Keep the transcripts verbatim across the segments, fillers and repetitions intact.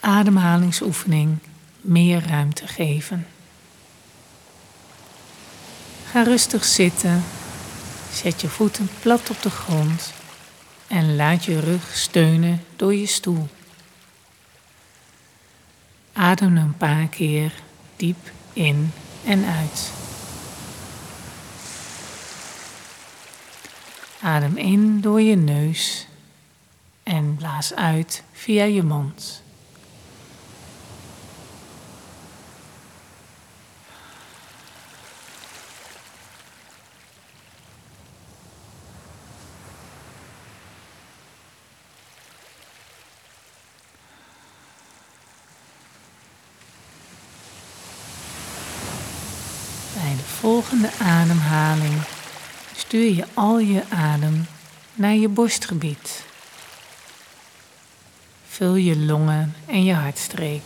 ademhalingsoefening meer ruimte geven. Ga rustig zitten, zet je voeten plat op de grond en laat je rug steunen door je stoel. Adem een paar keer diep in en uit. Adem in door je neus en blaas uit via je mond. Bij de volgende ademhaling stuur je al je adem naar je borstgebied. Vul je longen en je hartstreek.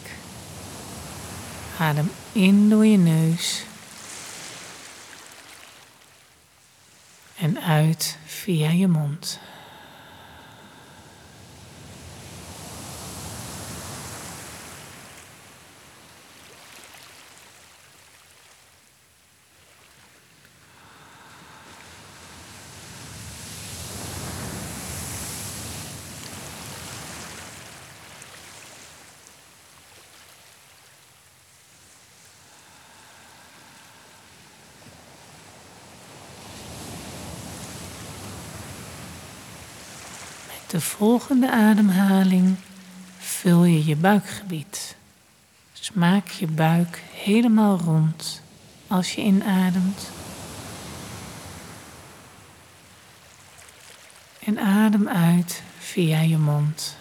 Adem in door je neus en uit via je mond. De volgende ademhaling vul je je buikgebied. Dus maak je buik helemaal rond als je inademt. En adem uit via je mond.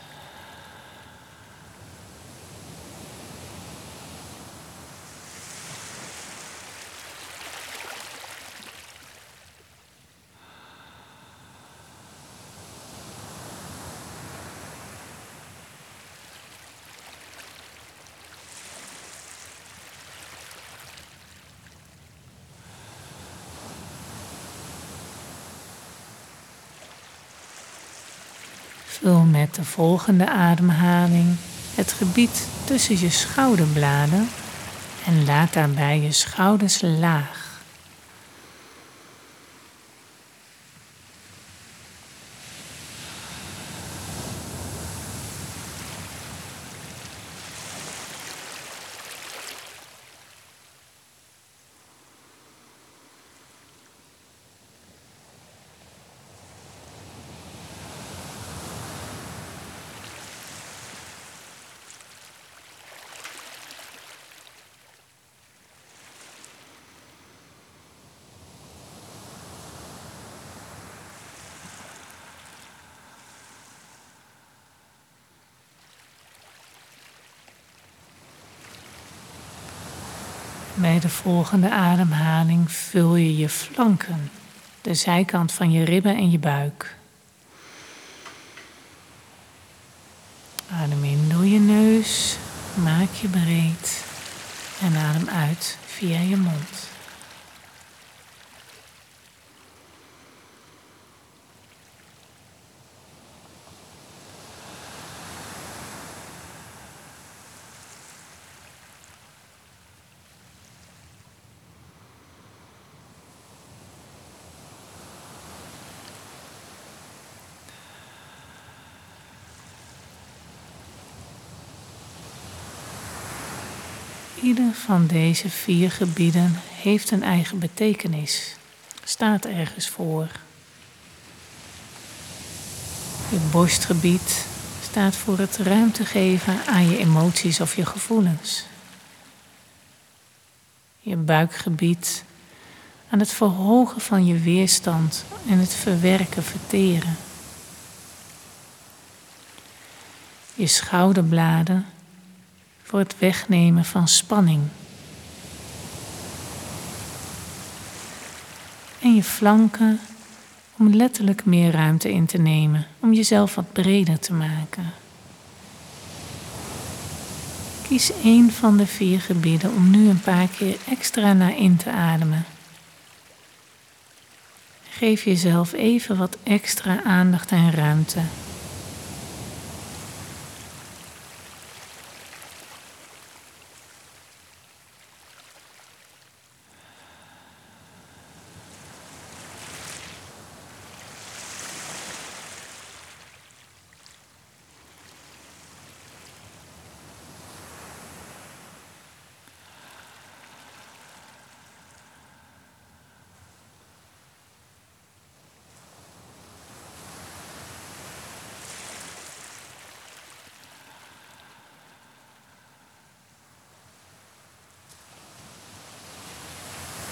Vul met de volgende ademhaling het gebied tussen je schouderbladen en laat daarbij je schouders laag. Bij de volgende ademhaling vul je je flanken, de zijkant van je ribben en je buik. Adem in door je neus, maak je breed en adem uit via je mond. Ieder van deze vier gebieden heeft een eigen betekenis, staat ergens voor. Je borstgebied staat voor het ruimte geven aan je emoties of je gevoelens. Je buikgebied aan het verhogen van je weerstand en het verwerken, verteren. Je schouderbladen voor het wegnemen van spanning. En je flanken om letterlijk meer ruimte in te nemen, om jezelf wat breder te maken. Kies één van de vier gebieden om nu een paar keer extra naar in te ademen. Geef jezelf even wat extra aandacht en ruimte.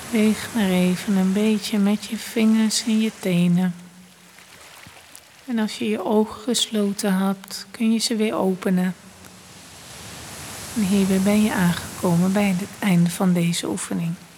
Beweeg maar even een beetje met je vingers en je tenen. En als je je ogen gesloten had, kun je ze weer openen. En hierbij ben je aangekomen bij het einde van deze oefening.